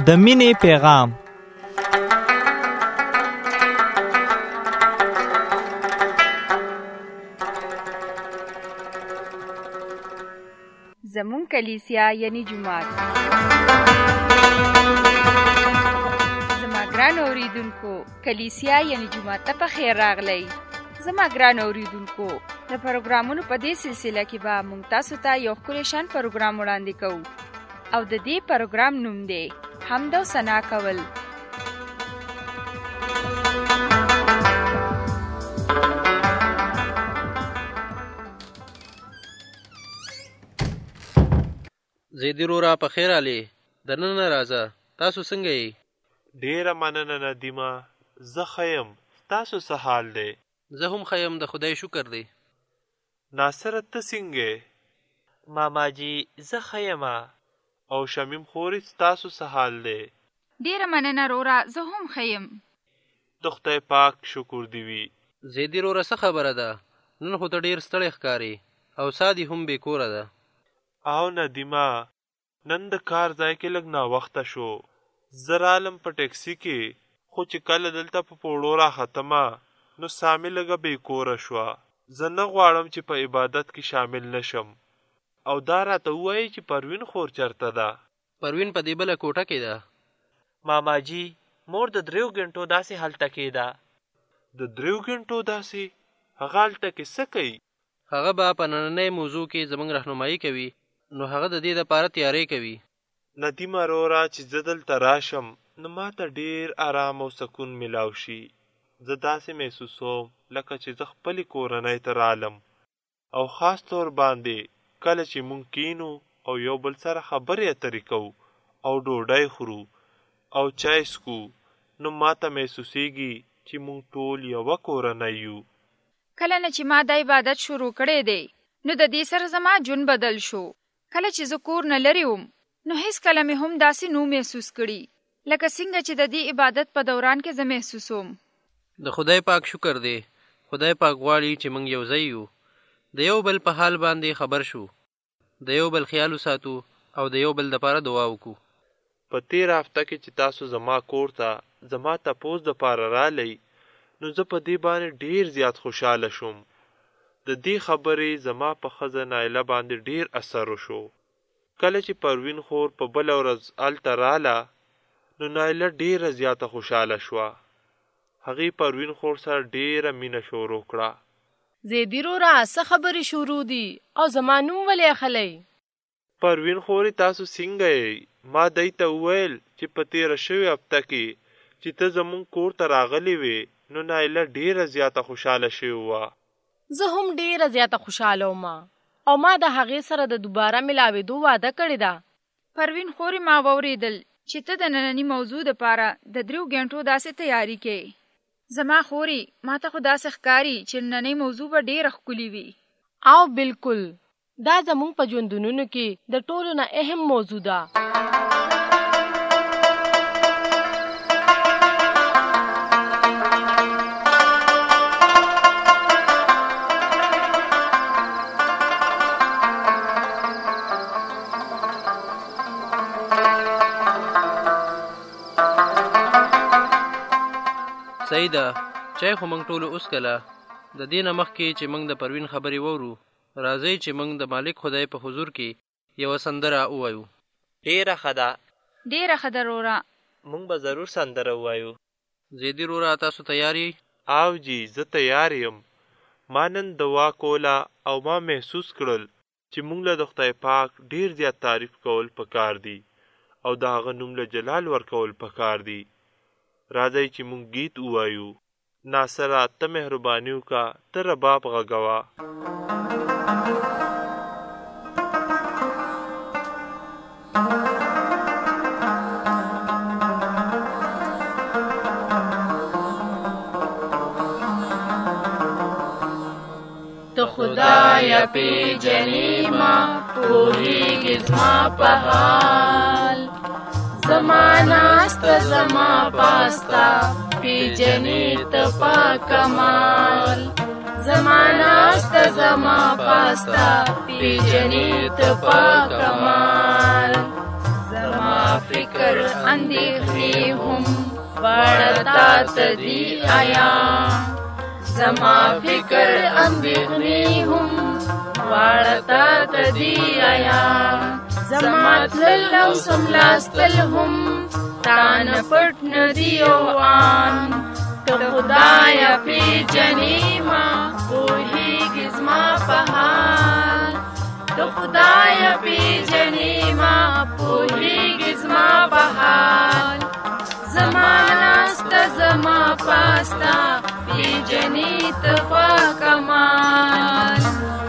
د مینې پیغام. زمون کلیسیا یعنی جماعت. زما ګران اوریدونکو، کلیسیا یعنی جماعت ته په خیر راغلی. زما ګران اوریدونکو، د پروګرامونو په دې سلسله کې به موږ تاسو ته یو ښکلی شان پروګرام وړاندې کوو او د دې پروګرام نوم دی حمد او ثنا کول. زیدی رورا په خیر علي دننه راځه. تاسو څنګه یې؟ ډیره مننه ندیمه، زه ښه یم. تاسو څه حال دی؟ زه هم ښه یم، د خدای شکر دی. ناصره ته څنګه یې؟ ماما جی زه ښه یم. او شمیم خورې ستاسو څه حال دی؟ ډیره مننه رورا، زه هم ښه یم. د خدای پاک شکر دی وي. زیدی رورا څه خبره ده؟ نن خو ته ډیر ستړی ښکارې او ساه دې هم بې کوره ده. او ندیمه، نن د کار ځای کې لږ ناوخته شو. زه رالم په ټیکسي کې، خو چې کله دلته په پوړو راختمه نو ساه مې لږه بې کوره شوه. زه نه غواړم چې په عبادت کې شامل نشم. او دا راته ووایي چې پروین خور چرته ده؟ پروین په دې بله کوټه کې ده. ماما جی مور د 3 غنټو داسې هلته کېده. د 3 غنټو داسې؟ هغه هلته کې څه کوي؟ هغه به په نننۍ موضوع کې زموږ رهنمایي کوي، نو هغه د دې لپاره تیاری کوي. ندیمه رورا، چې زه دلته راشم نو ما ته ډیر آرام او سکون ملاو شي. زه داسې محسوسوم لکه چې زه خپلې کورنۍ ته رالم. او خاص طور باندې کله چې مونږ کینو او یو بل سره خبرې اترې کوو او ډوډۍ خورو او چای څکو، نو ما ته محسوسیږي چې مونږ ټول یوه کورنۍ یو. کله نه چې ما د عبادت شروع کړی دی نو د دې سره زما ژوند بدل شو. کله چې زه کور نه لرې وم نو هیڅ کله مې هم داسې نو محسوس کړي لکه څنګه چې د دې عبادت په دوران کې زه محسوسوم. د خدای پاک شکر دی. خدای پاک غواړي چې موږ یو ځای یو، د یو بل په حال باندې خبر شو، د یو بل خیال وساتو او د یو بل دپاره دعا وکړو. په تېر هفته کې چې تاسو زما کور ته زما تپوس دپاره رالی، نو زه په دې باندې ډیر زیات خوشحاله شوم. د دې خبرې زما په ښځه نایله باندې ډیر اثر وشو. کله چې پروین خور په بله ورځ هلته راله نو نایله ډیره زیاته خوشحاله شوه. هغې پروین خور سره ډیره مینه شروع کړه. زیدی رورا څه خبرې شروع دي او زما نوم ولې اخلی؟ پروین خورې تاسو څنګه یې؟ ما دی ته وویل چې په تېره شوې هفته کې چې ته زموږ کور ته راغلی وې نو نایله ډیره زیاته خوشحاله شوې وه. زه هم ډیره زیاته خوشحاله وم او ما د هغې سره د دوباره ملاوېدو واده کړې ده. پروین خورې ما واورېدل چې ته د ننني موضوع دپاره د 3 غنټو داسې تیاری کوې. زما خورې، ما ته خو داسې ښکاري چې نننۍ موضوع به ډېره ښکلې وي. او بالکل، دا زموږ په ژوندونونو کې د ټولو نه اهم موضوع ده. صحیح ده، چای خو موږ ټولو اوس کله. د دې نه مخکې چې موږ د پروین خبرې وورو، راځئ چې موږ د مالک خدای په حضور کې یوه سندره ووایو. ډیره ښه ده. ډیره ښه ده رورا، موږ به ضرور سندره ووایو. زیدی رورا، تاسو تیار یې؟ او جی، زه تیار یم. ما نن دعا کوله او ما محسوس کړل چې موږ له د خدای پاک ډیر زیات تعریف کول پکار دي او د هغه نوم له جلال ورکول پکار دي. راځئ چې موږ گیت ووایو. ناصره، ته مهرباني وکړه، ته رباب غږوه. تو خدایا پیژنې ما، پوهېږې زما په حال. زما ناسته زما پاسته پیژنې ته پاک کمال. زما ناسته زما پاسته پیژنې ته پاک کمال. زما فکر اندېښنې هم واړه تا ته دي آیا زما فکر اندېښنې هم واړه تا ته دي آیا زما تلل او سملاستل هم تا نه پټ نه دي او آن ته خدایه پیژنې ما پوهېږې زما په حال ته خدایه پیژنې ما پوهېږې زما په حال زما ناسته زما پاسته پیژنې ته په کمال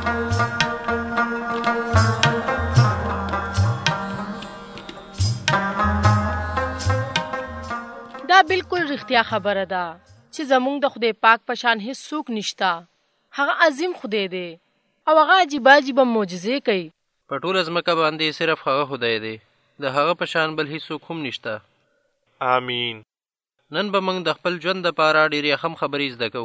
دا بالکل رښتیا خبره ده چې زمونږ د خدای پاک په شان هیڅ څوک نشته. هغه عظیم خدای دی او هغه عجیبه عجیبه معجزې کوي. په ټوله ځمکه باندې صرف هغه خدای دی، د هغه په شان بل هیڅوک هم نشته. آمین. نن به موږ د خپل ژوند دپاره ډېرې اهم خبرې زده کوو.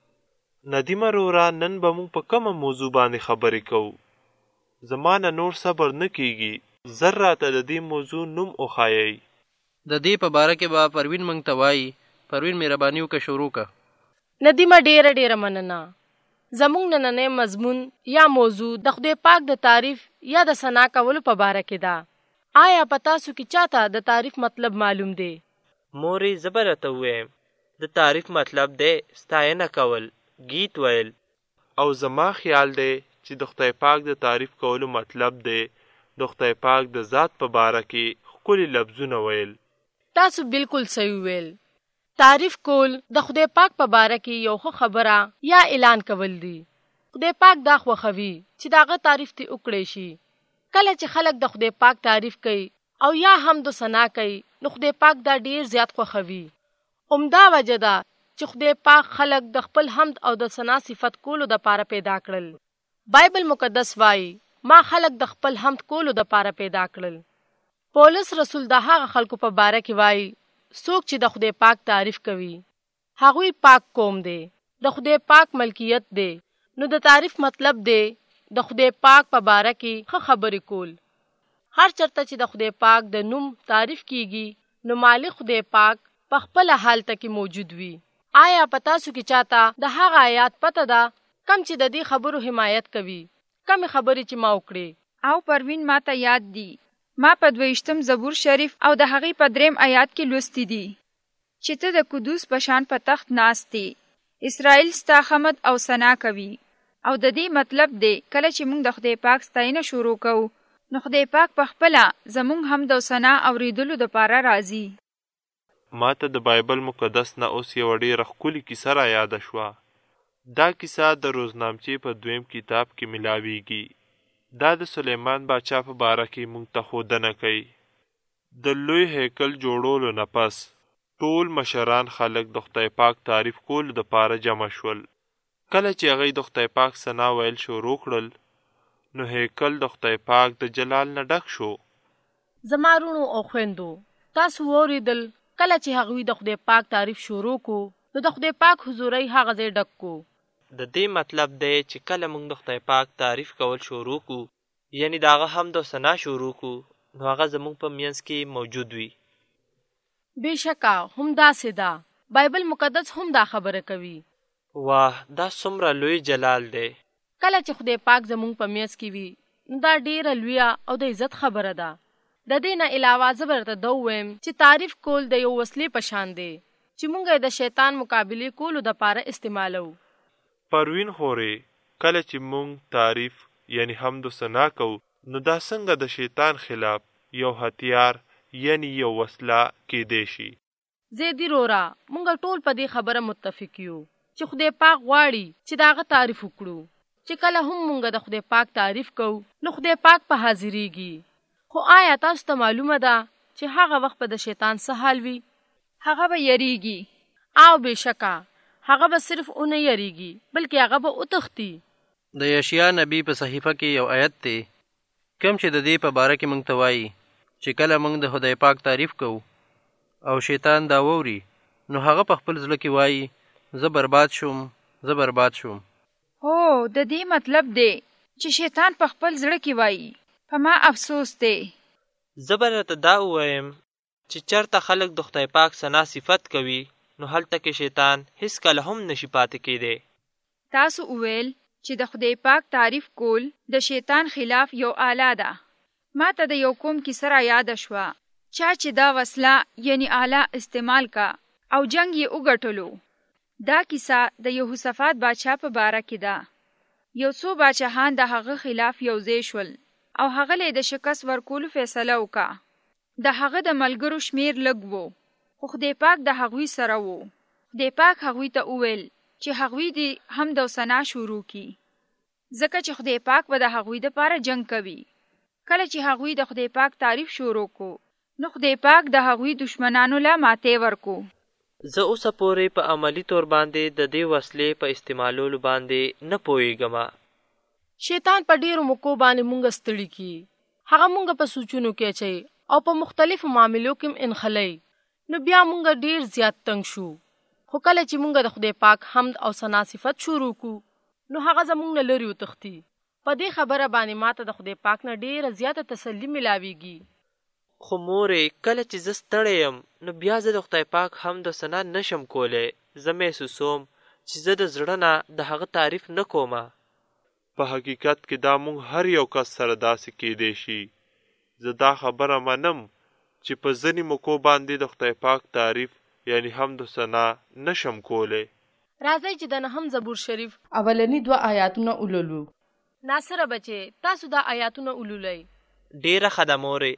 ندیم وروره، نن به موږ په کومه موضوع باندې خبرې کوو؟ زما نه نور صبر نه کیږي، زر راته د دې موضوع نوم وښایئ. د دې په باره کې به پروین موږ ته وایي. پروین مهرباني وکړه شروع که. ندیمه ډیره مننه. زمونږ نننی مضمون یا موضوع د خدای پاک د تعریف یا د ثنا کولو په باره کې ده. آیا په تاسو کې چاته د تعریف مطلب معلوم دی؟ مورې زه به راته ووایم. د تعریف مطلب دی ستاینه کول، گیت ویل. او زما خیال دی چې د خدای پاک د تعریف کولو مطلب دی د خدای پاک د ذات په باره کې ښکلي لفظونه ویل. تاسو بالکل صحیح ویل. تعریف کول د خدای پاک په باره کې یو ښه خبره یا اعلان کول دي. خدای پاک دا خوښوي چې د هغه تعریف ترې وکړی شي. کله چې خلک د خدای پاک تعریف کوي او یا حمد و ثنا کوي نو خدای پاک دا ډیر زیات خوښوي. عمده وجه ده چې خدای پاک خلک د خپل حمد او د ثنا صفت کولو دپاره پیدا کړل. بایبل مقدس وایي ما خلک د خپل حمد کولو دپاره پیدا کړل. پولس رسول د هغه خلکو په باره کې وایي څوک چې د خدای پاک تعریف کوي هغوی پاک قوم دی، د خدای پاک ملکیت دی. نو د تعریف مطلب دی د خدای پاک په باره کې ښه خبرې کول. هر چرته چې د خدای پاک د نوم تعریف کیږي نو مالک خدای پاک په خپله حالت کې موجود وي. آیا په تاسو کې چاته د هغه آیات پته ده کم چې د دې خبرو حمایت کوي؟ کمې خبرې چې ما وکړې او پروین ما ته یاد دي. ما په 22 زبور شریف او د هغې په 3 آیات کې لوستی دي چې ته د قدوس په شان په تخت ناست یې، اسرائیل ستا حمد او ثنا کوي. او د دې مطلب دی کله چې موږ د خدای پاک ستاینه شروع کوو نو خدای پاک په خپله زموږ حمد او ثنا اورېدلو دپاره راځي. ما ته د بایبل مقدس نه اوس یوه ډېره ښکلې کیسه را یاده شوه. دا کیسه د روزنامچې په 2 کتاب کې ملاویږي. دا د سلیمان باچا په باره کې موږ ته ښودنه کوي. د لوی هیکل جوړولو نه پس ټول مشران خلک د خدای پاک تعریف کولو دپاره جمع شول. کله چې هغوی د خدای پاک ثنا ویل شروع کړل نو هیکل د خدای پاک د جلال نه ډک شو. زما وروڼو او خویندو، تاسو واورېدل کله چې هغوی د خدای پاک تعریف شروع کو نو د خدای پاک حضورۍ هغه ځای ډک کو. د دې مطلب دی چې کله موږ د خدای پاک تعریف کول شروع کو، یعنی د هغه حمد و ثنا شروع کو، نو هغه زموږ په منځ کې موجود وي. بېشکه هم داسې ده. بایبل مقدس هم دا خبره کوي. واه، دا څومره لوی جلال دی. کله چې خدای پاک زموږ په منځ کې وي نو دا ډیره لویه او د عزت خبره ده. د دې نه علاوه زه به درته دا ووایم چې تعریف کول د یو وسلې په شان دی چې موږ یې د شیطان مقابلې کولو دپاره استعمالوو. پروین خورې، کله چې موږ تعریف یعنی حمد و ثنا کوو نو دا څنګه د شیطان خلاف یو هتیار یعنی یو وسله کېدی شي؟ زیدي رورا، موږ ټول په دې خبره متفق یو چې خدای پاک غواړي چې د هغه تعریف وکړو. چې کله هم موږ د خدای پاک تعریف کوو نو خدای پاک په حاضرېږي. خو آیا تاسو ته معلومه ده چې هغه وخت به د شیطان څه حال وي؟ هغه به یریږي. او بېشکه هغه به صرف اونه یریږي بلکې هغه به وتښتي. د یشیا نبی په صحیفه کې یو آیت دی کوم چې د دې په باره کې موږ ته وایي چې کله موږ د خدای پاک تعریف کوو او شیطان دا ووري نو هغه په خپل زړه کې وایي زه برباد شوم، زه برباد شوم. هو، د دې مطلب دی چې شیطان په خپل زړه کې وایي په ما افسوس دی. زه به راته دا ووایم چې چېرته خلک د خدای پاک ثنا صفت کوي نو هلته کې شیطان هیڅکله هم نشي پاتې کېدی. تاسو وویل چې د خدای پاک تعریف کول د شیطان خلاف یو آله ده. ما ته د یو کوم کیسه را یاده شوه چا چې دا وسله یعنی آله استعمال کا او جنگ یې وګټلو. دا کیسه د یهوشافاط بادشاه په باره کې ده. یو څو بادشاهان د هغه خلاف یوځای شول او هغه له د شکست ورکولو فیصله وکړه. د هغه د ملګرو شمیر لږ وو خو خدای پاک د هغوی سره وو. خدای پاک هغوی ته وویل چې هغوی د حمد او ثنا شروع کی ځکه چې خدای پاک به د هغوی دپاره جنگ کوي. کله چې هغوی د خدای پاک تعریف شروع کو نو خدای پاک د هغوی دشمنانو له ماتې ورکو. زه اوسه پورې په عملی طور باندې د دې وسلې په استعمالولو باندې نه پوهېږم. شیطان په ډیرو موقعو باندې مونږ ستړي کی. هغه مونږ په سوچونو کې اچي او په مختلفو معاملو کې انخلي. نو بیا مونږ ډیر زیات تنگ شو. خو کله چې مونږ د خدای پاک حمد او ثنا صفت شروع کو نو هغه زمونږ نه لري وتښتي. په دې خبره باندې ماته د خدای پاک نه ډیره زیاته تسلی ملاویږي. خو مورې کله چې زه ستړی یم نو بیا زه د خدای پاک حمد و ثنا نشم کولی. زه محسوسوم چې زه د زړه نه د هغه تعریف نه کومه. په حقیقت کې دا مونږ هر یو کس سره داسې کېدی شي. زه دا خبره منم چې په ځینې موقعو باندې د خدای پاک تعریف یعنی حمد و ثنا نشم کولی. راځئ چې د 9 زبور شریف اولنی 2 آیاتونه ولولو. ناصره بچې تاسو دا آیاتونه ولولئ. ډیره ښه ده مورې.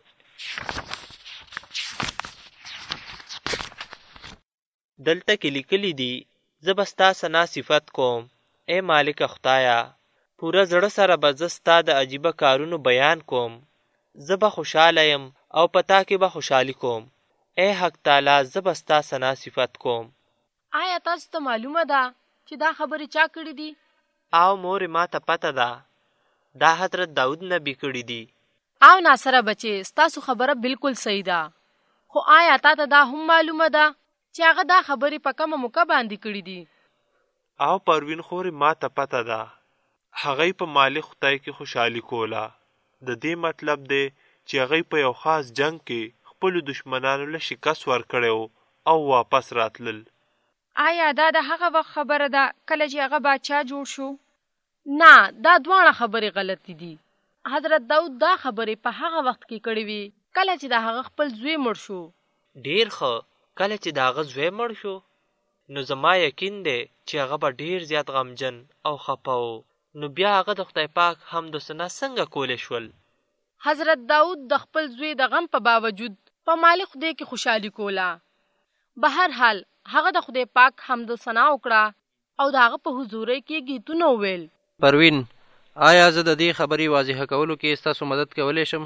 دلته کې لیکلي دي زه به ستا ثنا صفت کوم ای مالک خدایه. پوره زړه سره به زه ستا د عجیبه کارونو بیان کوم. زه به خوشحاله یم او په تا کې به خوشحالي کوم. ای حق تعالی زه به ستا ثنا صفت کوم. آیا تاسو ته معلومه ده چې دا خبرې چا کړې دي؟ او مورې ما ته پته ده دا حضرت داود نبی کړي دي. او ناصره بچې ستاسو خبره بالکل صحیح ده. خو آیا تا ته دا هم معلومه ده چې هغه دا خبرې په کومه موقع باندې کړي دي؟ او پروین خورې ما ته پته ده هغوی په مالک خدای کې خوشحالي کوله. د دې مطلب دی چې هغوی په یو خاص جنگ کې خپلو دشمنانو له شکست ورکړی او واپس راتلل. آیا دا د هغه وخت خبره ده کله چې هغه بادشاه جوړ شو؟ نه دا دواړه خبرې غلطې دي. حضرت داود دا خبرې په هغه وخت کې کړې وي کله چې د هغه خپل زوی مړ شو. ډیر ښه. کله چې د هغه زوی مړ شو نو زما یقین دی چې هغه به ډیر زیات غمجن او خفه و. نو بیا هغه د خدای پاک حمد و ثنا څنګه کولی شول؟ حضرت داود د خپل زوی د غم په باوجود په مالک خدای کې خوشحالي کوله. به هر حال هغه د خدای پاک حمد و ثنا وکړه او د هغه په حضور کې گیتونه وویل. پروین آیا زه د دې خبرې واضحه کولو کې ستاسو مدد کولی شم؟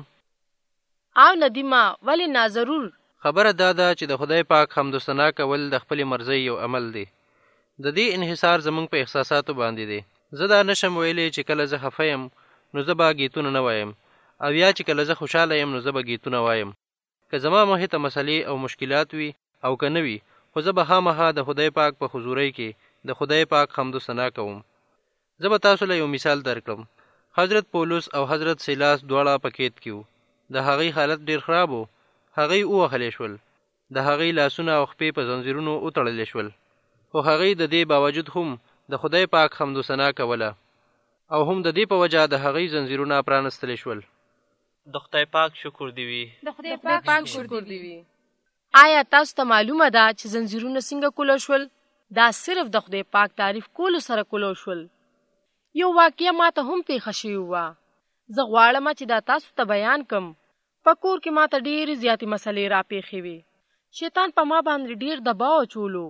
او ندیمه ولې نه، ضرور. خبره دا ده چې د خدای پاک حمد و ثنا کول د خپلې مرضۍ یو عمل دی. د دې انحصار زموږ په احساساتو باندې دی. زه دا نشم ویلی چې کله زه خفه یم نو زه به گیتونه نه وایم او یا چې کله زه خوشحاله یم نو زه به گیتونه وایم. که زما محیطه مسلې او مشکلات وي او که نه وي خو زه به خامخا د خدای پاک په حضورۍ کې د خدای پاک حمد و ثنا کوم. زه به تاسو له یو مثال درکړم. حضرت پولس او حضرت سیلاس دواړه په قید کې وو. د هغوی حالت ډېر خراب و. هغوی ووهلی شول. د هغوی لاسونه او خپې په زنځیرونو وتړلی شول. خو هغوی د دې باوجود هم د خدای پاک حمد و ثنا کوله او هم د دې په وجه د هغوی زنځیرونه پرانستلی شول. د خدای پاک شکر دی وي. د خدای پاک شکر دی وي. آیا تاسو ته معلومه ده چې زنځیرونه څنګه کولی شول؟ دا صرف د خدای پاک تعریف کولو سره کولی شول. یو واقعه ماته هم پیښه شوې وه. زه غواړم چې دا تاسو ته بیان کم. په کور کې ماته ډېرې زیاتې مسلې راپېښې وې. شیطان په ما باندې ډېر دباو اچولو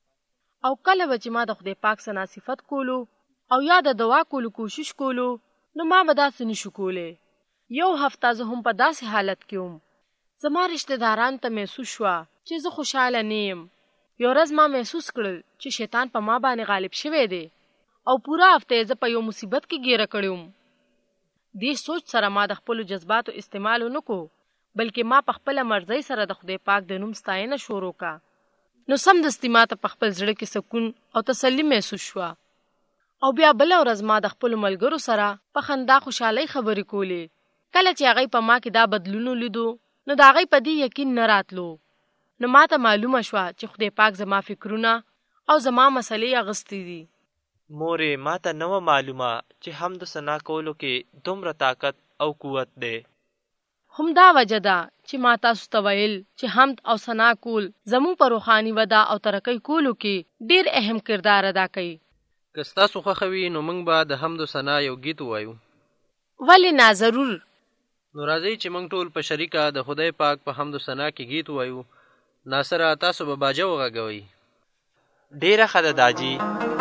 او کله به چې ما د خدای پاک ثنا صفت کولو او یا د دعا کولو کوشش کولو نو ما به داسې نشو کولی. یو هفته زه هم په داسې حالت کې وم. زما رشته دارانو ته محسوس شوه چې زه خوشحاله نه یم. یو ورځ ما محسوس کړل چې شیطان په ما باندې غالب شوی دی او پوره هفته زه په یو مصیبت کې ګیره کړی وم. دې سوچ سره ما د خپلو جذباتو استعمال ونه کو بلکې ما په خپله مرضۍ سره د خدای پاک د نوم ستاینه شروع کا. نو سمدستي ما ته په خپل زړه کې سکون او تسلي محسوس شوه او بیا بله ورځ ما د خپلو ملګرو سره په خندا خوشحالۍ خبرې کولې. کله چې هغوی په ما کې دا بدلون ولیدو نو د هغې په دې یقین نه راتلو. نو ماته معلومه شوه چې خدای پاک زما فکرونه او زما مسلې اغستې دي. مورې ماته نه وه معلومه چې حمد و ثنا کولو کې دومره طاقت او قوت دی. همدا وجه ده چې ما تاسو ته ویل چې حمد او ثنا کول زموږ په روحاني وده او ترقۍ کولو کې ډېر اهم کردار ادا کوي. که ستاسو خوښه وي نو موږ به د حمد و ثنا یو گیت ووایو. ولې نه، ضرور. نو راځئ چې موږ ټول په شریکه د خدای پاک په حمد و ثنا کې گیت ووایو. ناصره تاسو به باجه وغږوئ. ډېره ښه ده داجي.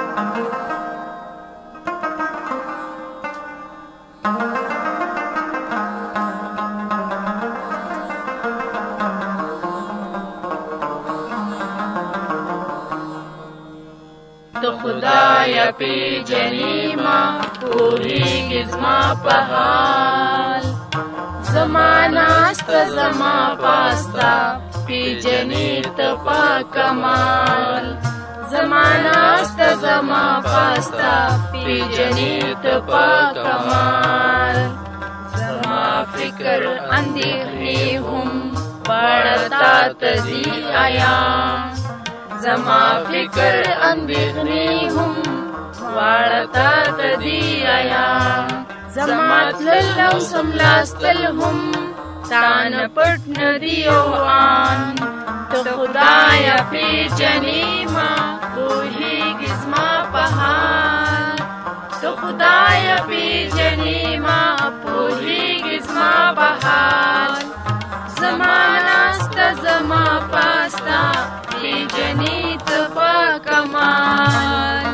تو خدایا پیجنی ما پوهیږي زما په حال، زما ناسته زما پاستا پیجنی ته په کمال، زما ناسته زما پاستا پیجنی ته په کمال، زما فکر اندېښنې هم پړتا ته دي آیا، زما فکر اندېښنې هم واړه ته دي آیا، زما تلل او سملاستل هم تا نه پټ نه دي او آن، ته خدایه پیژنې ما پوهېږې زما په حال، ته خدایه پیژنې ما پوهېږې زما په حال، زما ناسته زما پاسته پیجنی ته په کمال.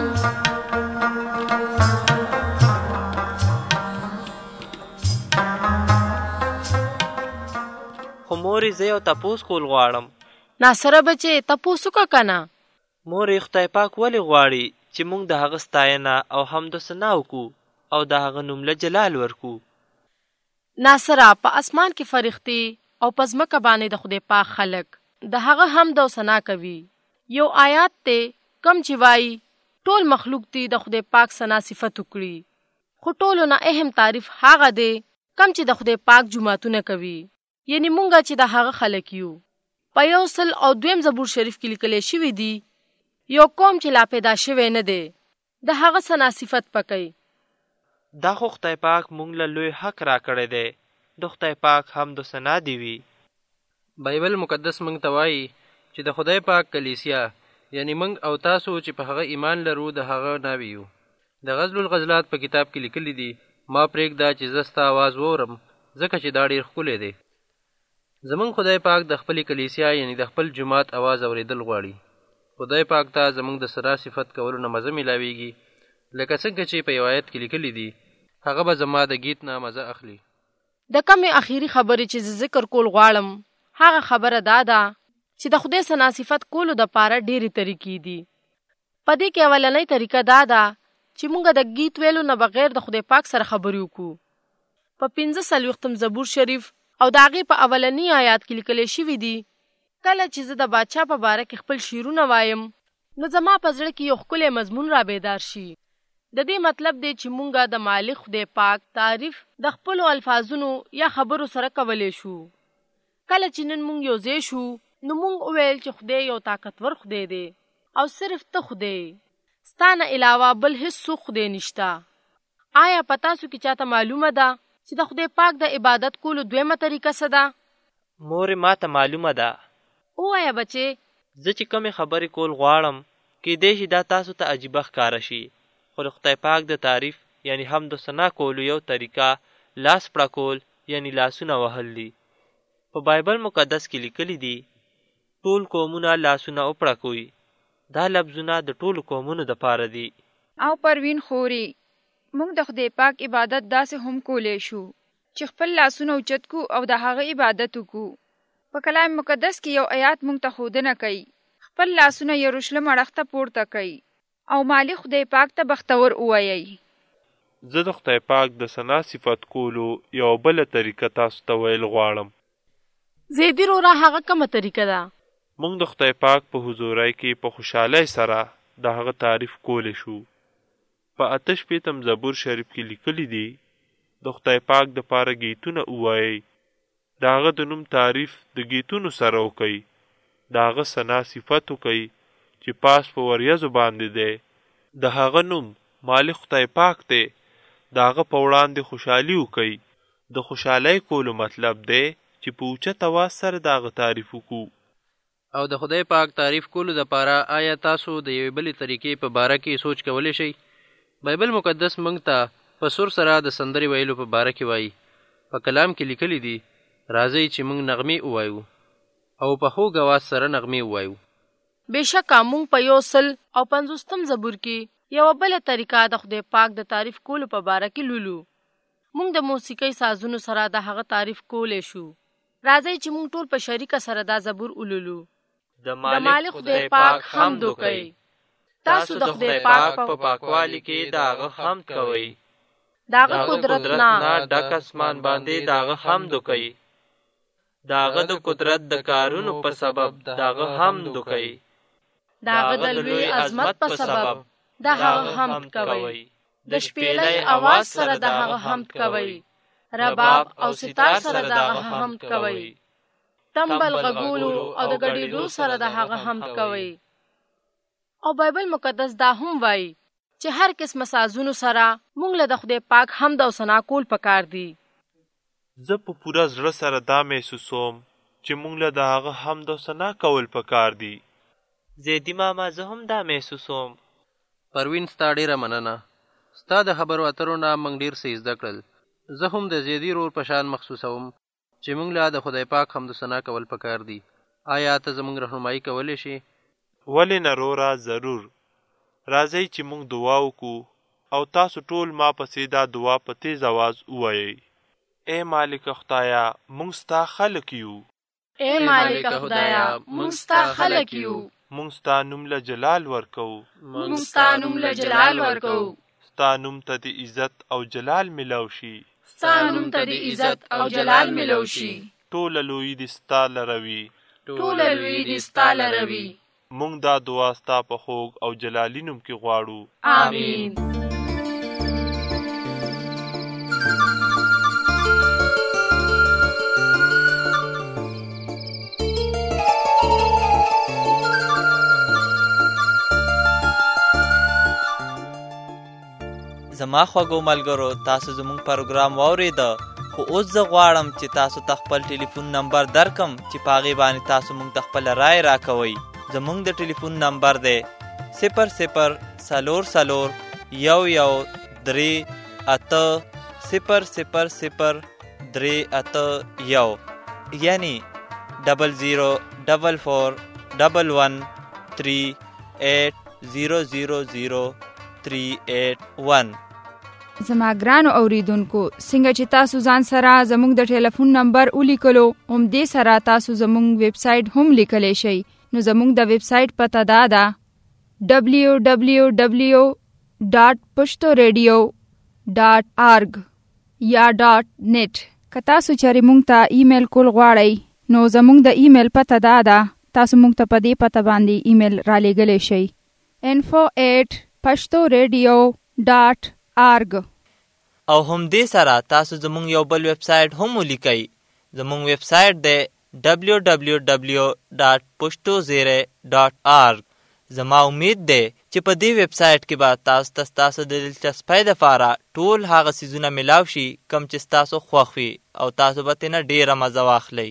خو مورې زه یو تپوس کول غواړم. ناصره بچې تپوس وکړه که نه؟ مورې خدای پاک ولې غواړي چې موږ د هغه ستاینه او حمد و ثنا وکړو او د هغه نوم له جلال ورکو؟ ناصره په اسمان کې فرښتې او په ځمکه باندې د خدای پاک خلک د هغه حمد او ثنا کوي. یو آیات ته کم چې وایي ټول مخلوق دی د خدای پاک ثنا صفت وکړي، خو ټولو نه اهم تعریف هغه دی کم چې د خدای پاک جماعتونه کوي، یعنی مونږه چې د هغه خلک یو. په 102 زبور شریف کې لیکلی شوي دي یو قوم چې لا پیدا شوی نه دی د هغه ثنا صفت پکوي. دا خو خدای پاک مونږ له لوی حق را کړی دی. د خدای پاک حمد و ثنا دی وي. بایبل مقدس موږ ته وایي چې د خدای پاک کلیسیا یعنی موږ او تاسو چې په هغه ایمان لرو د هغه ناوې یو. د غزل الغزلات په کتاب کې لیکلي دي ما پرېږده چې زه ستا آواز واورم ځکه چې دا ډېر ښکلی دی. زمونږ خدای پاک د خپلې کلیسیا یعنی د خپل جماعت آواز اورېدل غواړي. خدای پاک ته زمونږ د ثنا صفت کولو نه مزه میلاویږي، لکه څنګه چې په یو آیت کې لیکلي دي هغه به زما د گیت نه مزه اخلي. د کمې اخیری خبرې چې ذکر کول غواړم هغه خبره دا ده چې د خدای ثنا صفت کولو د پاره ډېرې طریقې دي. په دې کې اولنۍ طریقه دا ده چې مونږ د گیت ویلو نه بغیر د خدای پاک سره خبرې وکړو. په 45 زبور شریف او د هغې په اولني آیات کې لیکلی شوي دي کله چې زه د بادشاه په باره کې خپل شعرونه وایم نو زما په زړه کې یو ښکلی مضمون را بیدار شي. د دې مطلب دی چې مونږ د مالک خدای پاک تعریف د خپلو الفاظونو یا خبرو سره کولی شو. کله چې نن مونږ یو ځای شو نو مونږ وویل چې خدای یو طاقتور خدای دی او صرف ته خدای، ستا نه علاوه بل هیڅ خدای نشته. آیا په تاسو کې چاته معلومه ده چې د خدای پاک د عبادت کولو دویمه طریقه څه ده؟ مورې ما ته معلومه ده. ووایه بچې. زه چې کومې خبرې کول غواړم کیدای شي دا تاسو ته عجیبه ښکاره شي، خو د خدای پاک د تعریف یعنی حمد و ثنا کولو یو طریقه لاس پړکول یعنی لاسونه وهل دي. په بایبل مقدس کې لیکلي دي ټول قومونه لاسونه وپړکوي. دا لفظونه د ټولو قومونو دپاره دي. او پروین خوري موږ د خدای پاک عبادت داسې هم کولی شو چې خپل لاسونه اوچت کو او د هغه عبادت وکړو. په کلام مقدس کې یو آیات موږ ته ښودنه کوي خپل لاسونه یروشلم اړخ ته پورته کوي او مالک خدای پاک ته بختور ووایئ. زه د خدای پاک د ثنا صفت کولو یو بله طریقه تاسو ته ویل غواړم. زیدي رورا هغه کومه طریقه ده؟ موږ د خدای پاک په حضورۍ کې په خوشحالۍ سره د هغه تعریف کولی شو. په 48 زبور شریف کې لیکلي دي د خدای پاک دپاره گیتونه ووایئ د هغه د نوم تعریف د گیتونو سره وکئ، د هغه ثنا صفت وکئ چې پاس په وریځو باندې دی. د هغه نوم مالک خدای پاک دی. د هغه په وړاندې خوشحالي وکئ. د خوشحالۍ کولو مطلب دی چې په اوچت اواز سره د هغه تعریف وکړو. او د خدای پاک تعریف کولو دپاره آیا تاسو د یوې بلې طریقې په باره کې سوچ کولی شئ؟ بایبل مقدس موږ ته په سر سره د سندرې ویلو په باره کې وایي. په کلام کې لیکلی دي راځئ چې موږ نغمې ووایو او په خوږ اواز سره نغمې ووایو. بېشکه موږ په 150 زبور کې یوه بله طریقه د خدای پاک د تعریف کولو په باره کې لولو. موږ د موسیقۍ سازونو سره د هغه تعریف کولی شو. راځئ چې موږ ټول په شریکه سره دا زبور ولولو. د مالک خدای پاک حمد وکئ. تاسو د خدای پاک په پاکوالي کې د هغه حمد کوئ. د هغه قدرت نه ډک اسمان باندې د هغه حمد وکئ. د هغه د قدرت د کارونو په سبب د هغه حمد وکئ. د هغه د لوی عظمت په سبب د هغه حمد کوئ. د شپېلۍ اواز سره د هغه حمد کوئ. رباب او ستار سره د هغه حمد کوئ. تنبل غږولو او د ګډېدو سره د هغه حمد کوئ. او بایبل مقدس دا هم وایي چې هر قسمه سازونو سره موږ له د خدای پاک حمد او ثنا کول پکار دي. زه په پوره زړه سره دا محسوسوم چې موږ له د هغه حمد او ثنا کول پکار دي. زیدي ماما زه هم دا محسوسوم. پروین ستا ډېره مننه. ستا د خبرو اترو نه موږ ډېر څه زده کړل. زه هم د زیدي رور په شان محسوسوم چې موږ له د خدای پاک حمد و ثنا کول پکار دي. آیا ته زموږ رهنمایي کولی شي؟ ولې نه روره، ضرور. راځئ چې موږ دعا وکړو او تاسو ټول ما پسې دا دعا په تیز اواز ووایئ. ای مالک خدایا موږ ستا خلک یو. ای مالک خدایا موږ ستا خلک یو. موږ ستا نوم له جلال ورکو. موږ ستا نوم له جلال ورکو. ستا نوم ته د عزت او جلال ملو شي. ستا نوم ته د عزت او جلال ملو شي. ټوله لوی دې ستا لره وي. ټوله لوی دې ستا لره وي. موږ دا دعا ستا په خوږ او جلالي نوم کې غواړو. آمین. زما خوږو ملګرو، تاسو زموږ پروګرام واورېده، خو اوس زه غواړم چې تاسو ته خپل ټلیفون نمبر درکم چې په هغې باندې تاسو موږ ته خپله رای راکوئ. زموږ د ټلیفون نمبر دی 004038000381 یعنی 00441138000381. زما ګرانو اوریدونکو، څنګه چې تاسو ځان سره زموږ د ټلیفون نمبر ولیکلو، هم دې سره تاسو زموږ ویب سایټ هم لیکلی شئ. نو زموږ د ویب سایټ پته دا ده www.pushtoradio.org یا .net. که تاسو چېرې موږ ته ایمیل کول غواړئ نو زموږ د ایمیل پته دا ده، تاسو موږ ته په دې پته باندې ایمیل را لیږلی شئ info@pushtoradio.org. او هم دې سره تاسو زموږ یو بل ویب سایټ هم ولیکئ. زموږ ویب سایټ دی www.pushtoradio.org. زما امید دی چې په دې ویب سایټ کې به تاسو د دلچسپۍ دپاره ټول هغه څیزونه ملاو شي کوم چې ستاسو خوښ وي او تاسو به ترېنه ډېره مزه واخلئ.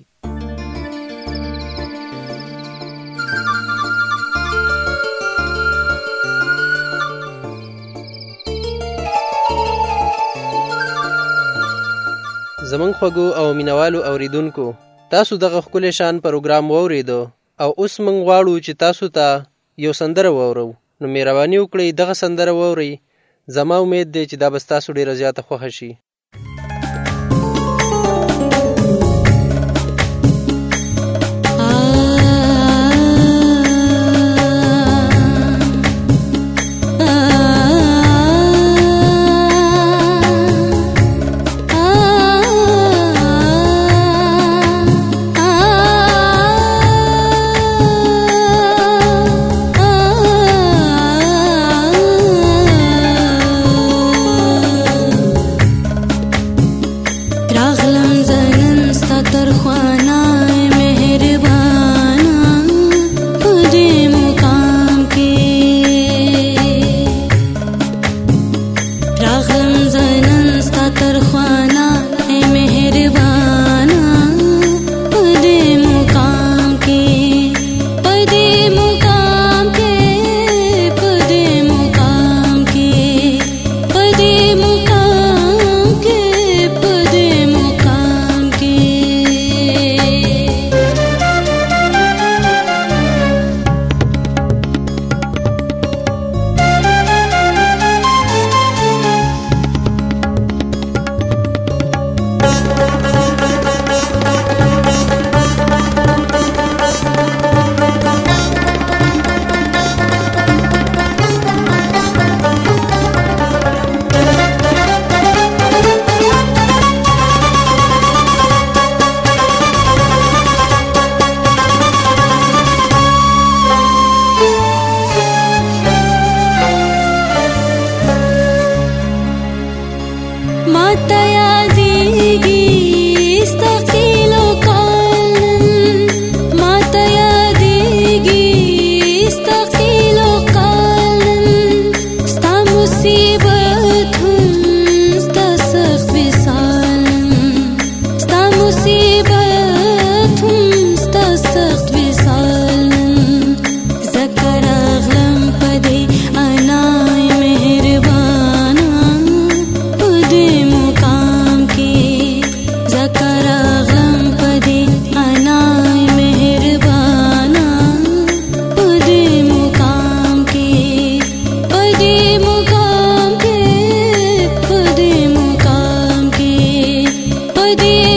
زمونږ خوږو او مینوالو اوریدونکو، تاسو دغه ښکلی شان پروګرام واورېدو او اوس موږ غواړو چې تاسو ته یو سندره واورو. نو مهرباني وکړئ دغه سندره واورئ. زما امید دی چې دا به ستاسو ډېره زیاته خوښه شي.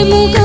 زموږ